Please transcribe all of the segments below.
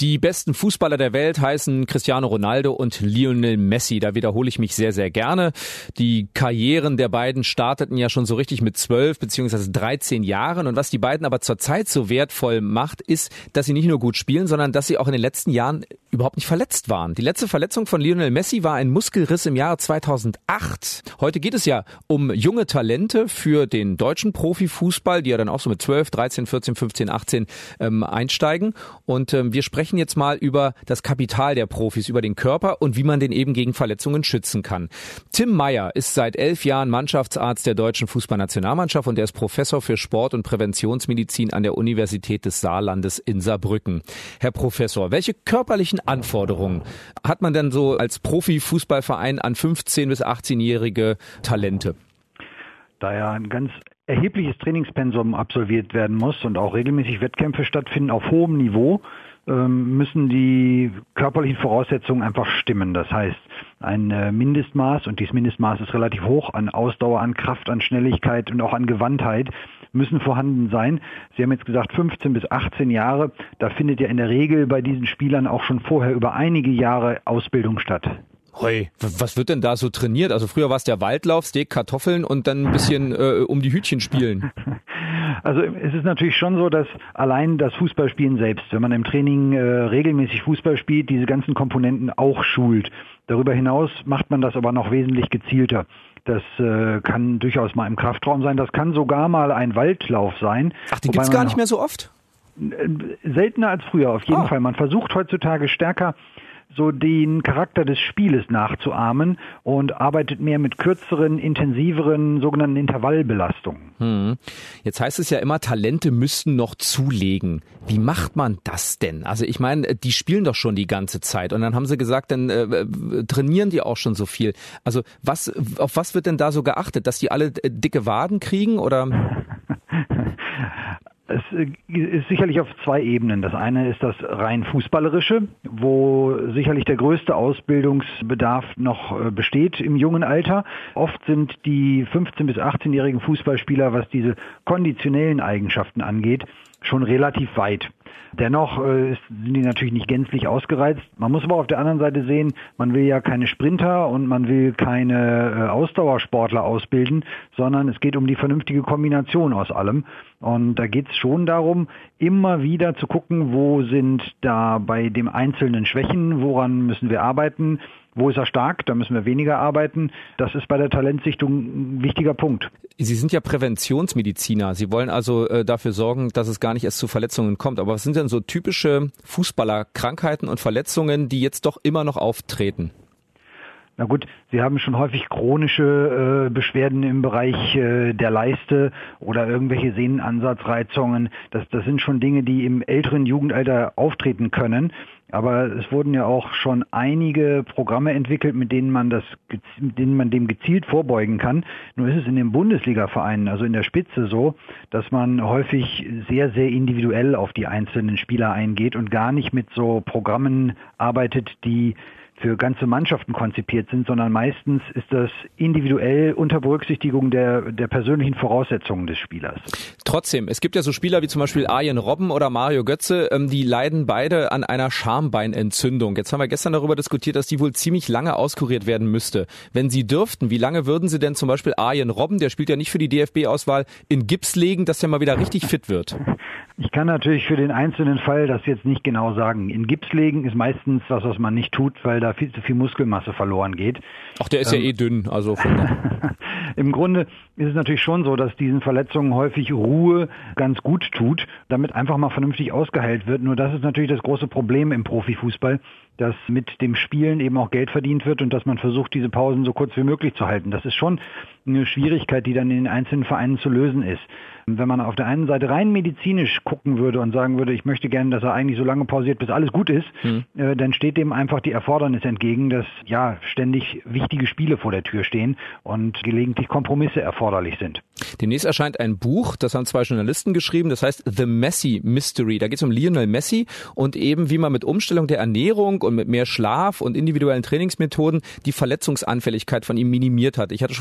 Die besten Fußballer der Welt heißen Cristiano Ronaldo und Lionel Messi. Da wiederhole ich mich sehr, sehr gerne. Die Karrieren der beiden starteten ja schon so richtig mit 12 bzw. 13 Jahren. Und was die beiden aber zurzeit so wertvoll macht, ist, dass sie nicht nur gut spielen, sondern dass sie auch in den letzten Jahren überhaupt nicht verletzt waren. Die letzte Verletzung von Lionel Messi war ein Muskelriss im Jahre 2008. Heute geht es ja um junge Talente für den deutschen Profifußball, die ja dann auch so mit 12, 13, 14, 15, 18 einsteigen. Und wir sprechen jetzt mal über das Kapital der Profis, über den Körper und wie man den eben gegen Verletzungen schützen kann. Tim Meyer ist seit 11 Jahren Mannschaftsarzt der deutschen Fußballnationalmannschaft und er ist Professor für Sport- und Präventionsmedizin an der Universität des Saarlandes in Saarbrücken. Herr Professor, welche körperlichen Anforderungen hat man denn so als Profifußballverein an 15- bis 18-jährige Talente? Da ja ein ganz erhebliches Trainingspensum absolviert werden muss und auch regelmäßig Wettkämpfe stattfinden auf hohem Niveau, müssen die körperlichen Voraussetzungen einfach stimmen. Das heißt, ein Mindestmaß, und dieses Mindestmaß ist relativ hoch, an Ausdauer, an Kraft, an Schnelligkeit und auch an Gewandtheit müssen vorhanden sein. Sie haben jetzt gesagt 15 bis 18 Jahre. Da findet ja in der Regel bei diesen Spielern auch schon vorher über einige Jahre Ausbildung statt. Hoi, was wird denn da so trainiert? Also früher war es der Waldlauf, Steak, Kartoffeln und dann ein bisschen um die Hütchen spielen. Also es ist natürlich schon so, dass allein das Fußballspielen selbst, wenn man im Training regelmäßig Fußball spielt, diese ganzen Komponenten auch schult. Darüber hinaus macht man das aber noch wesentlich gezielter. Das kann durchaus mal im Kraftraum sein, das kann sogar mal ein Waldlauf sein. Ach, den gibt's gar nicht mehr so oft? Seltener als früher, auf jeden Fall. Man versucht heutzutage stärker so den Charakter des Spieles nachzuahmen und arbeitet mehr mit kürzeren, intensiveren, sogenannten Intervallbelastungen. Jetzt heißt es ja immer, Talente müssten noch zulegen. Wie macht man das denn? Also ich meine, die spielen doch schon die ganze Zeit und dann haben sie gesagt, dann trainieren die auch schon so viel. Also auf was wird denn da so geachtet, dass die alle dicke Waden kriegen oder? Es ist sicherlich auf zwei Ebenen. Das eine ist das rein Fußballerische, wo sicherlich der größte Ausbildungsbedarf noch besteht im jungen Alter. Oft sind die 15- bis 18-jährigen Fußballspieler, was diese konditionellen Eigenschaften angeht, schon relativ weit. Dennoch sind die natürlich nicht gänzlich ausgereizt. Man muss aber auf der anderen Seite sehen, man will ja keine Sprinter und man will keine Ausdauersportler ausbilden, sondern es geht um die vernünftige Kombination aus allem. Und da geht es schon darum, immer wieder zu gucken, wo sind da bei dem Einzelnen Schwächen, woran müssen wir arbeiten, wo ist er stark, da müssen wir weniger arbeiten. Das ist bei der Talentsichtung ein wichtiger Punkt. Sie sind ja Präventionsmediziner. Sie wollen also dafür sorgen, dass es gar nicht erst zu Verletzungen kommt. Aber was sind denn so typische Fußballerkrankheiten und Verletzungen, die jetzt doch immer noch auftreten? Na gut, Sie haben schon häufig chronische Beschwerden im Bereich der Leiste oder irgendwelche Sehnenansatzreizungen. Das sind schon Dinge, die im älteren Jugendalter auftreten können. Aber es wurden ja auch schon einige Programme entwickelt, mit denen man dem gezielt vorbeugen kann. Nur ist es in den Bundesliga-Vereinen, also in der Spitze so, dass man häufig sehr, sehr individuell auf die einzelnen Spieler eingeht und gar nicht mit so Programmen arbeitet, die für ganze Mannschaften konzipiert sind, sondern meistens ist das individuell unter Berücksichtigung der persönlichen Voraussetzungen des Spielers. Trotzdem, es gibt ja so Spieler wie zum Beispiel Arjen Robben oder Mario Götze, die leiden beide an einer Schambeinentzündung. Jetzt haben wir gestern darüber diskutiert, dass die wohl ziemlich lange auskuriert werden müsste. Wenn Sie dürften, wie lange würden Sie denn zum Beispiel Arjen Robben, der spielt ja nicht für die DFB-Auswahl, in Gips legen, dass er mal wieder richtig fit wird? Ich kann natürlich für den einzelnen Fall das jetzt nicht genau sagen. In Gips legen ist meistens was man nicht tut, weil da viel zu viel Muskelmasse verloren geht. Ach, der ist ja eh dünn, also von Im Grunde ist es natürlich schon so, dass diesen Verletzungen häufig Ruhe ganz gut tut, damit einfach mal vernünftig ausgeheilt wird. Nur das ist natürlich das große Problem im Profifußball, dass mit dem Spielen eben auch Geld verdient wird und dass man versucht, diese Pausen so kurz wie möglich zu halten. Das ist schon eine Schwierigkeit, die dann in den einzelnen Vereinen zu lösen ist. Wenn man auf der einen Seite rein medizinisch gucken würde und sagen würde, ich möchte gerne, dass er eigentlich so lange pausiert, bis alles gut ist, dann steht dem einfach die Erfordernis entgegen, dass ja ständig wichtige Spiele vor der Tür stehen und gelegentlich Kompromisse erforderlich sind. Demnächst erscheint ein Buch, das haben 2 Journalisten geschrieben, das heißt The Messi Mystery. Da geht es um Lionel Messi und eben, wie man mit Umstellung der Ernährung und mit mehr Schlaf und individuellen Trainingsmethoden die Verletzungsanfälligkeit von ihm minimiert hat. Ich hatte schon vorhin gesagt,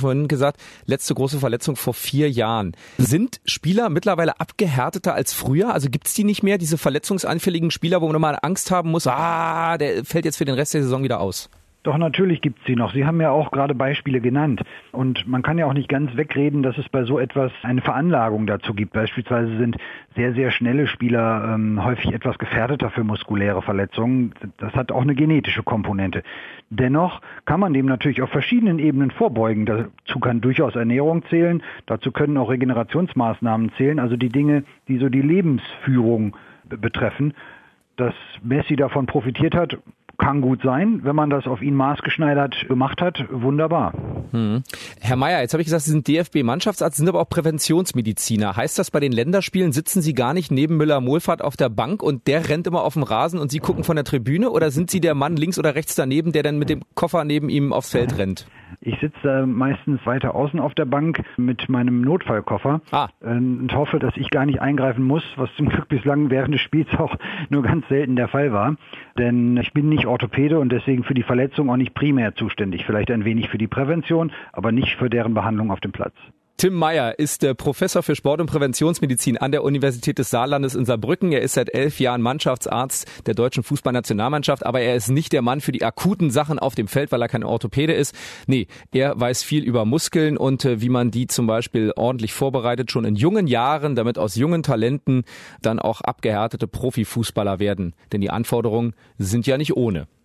gesagt, letzte große Verletzung vor 4 Jahren. Sind Spieler mittlerweile abgehärteter als früher? Also gibt's die nicht mehr, diese verletzungsanfälligen Spieler, wo man mal Angst haben muss, der fällt jetzt für den Rest der Saison wieder aus? Doch, natürlich gibt's sie noch. Sie haben ja auch gerade Beispiele genannt. Und man kann ja auch nicht ganz wegreden, dass es bei so etwas eine Veranlagung dazu gibt. Beispielsweise sind sehr, sehr schnelle Spieler häufig etwas gefährdeter für muskuläre Verletzungen. Das hat auch eine genetische Komponente. Dennoch kann man dem natürlich auf verschiedenen Ebenen vorbeugen. Dazu kann durchaus Ernährung zählen. Dazu können auch Regenerationsmaßnahmen zählen. Also die Dinge, die so die Lebensführung betreffen. Dass Messi davon profitiert hat, kann gut sein, wenn man das auf ihn maßgeschneidert gemacht hat, wunderbar. Herr Meyer, jetzt habe ich gesagt, Sie sind DFB-Mannschaftsarzt, sind aber auch Präventionsmediziner. Heißt das, bei den Länderspielen sitzen Sie gar nicht neben Müller-Wohlfahrt auf der Bank und der rennt immer auf dem Rasen und Sie gucken von der Tribüne? Oder sind Sie der Mann links oder rechts daneben, der dann mit dem Koffer neben ihm aufs Feld rennt? Ich sitze meistens weiter außen auf der Bank mit meinem Notfallkoffer und hoffe, dass ich gar nicht eingreifen muss, was zum Glück bislang während des Spiels auch nur ganz selten der Fall war. Denn ich bin nicht Orthopäde und deswegen für die Verletzung auch nicht primär zuständig. Vielleicht ein wenig für die Prävention, aber nicht für deren Behandlung auf dem Platz. Tim Meyer ist Professor für Sport- und Präventionsmedizin an der Universität des Saarlandes in Saarbrücken. Er ist seit 11 Jahren Mannschaftsarzt der deutschen Fußballnationalmannschaft, aber er ist nicht der Mann für die akuten Sachen auf dem Feld, weil er kein Orthopäde ist. Nee, er weiß viel über Muskeln und wie man die zum Beispiel ordentlich vorbereitet, schon in jungen Jahren, damit aus jungen Talenten dann auch abgehärtete Profifußballer werden. Denn die Anforderungen sind ja nicht ohne.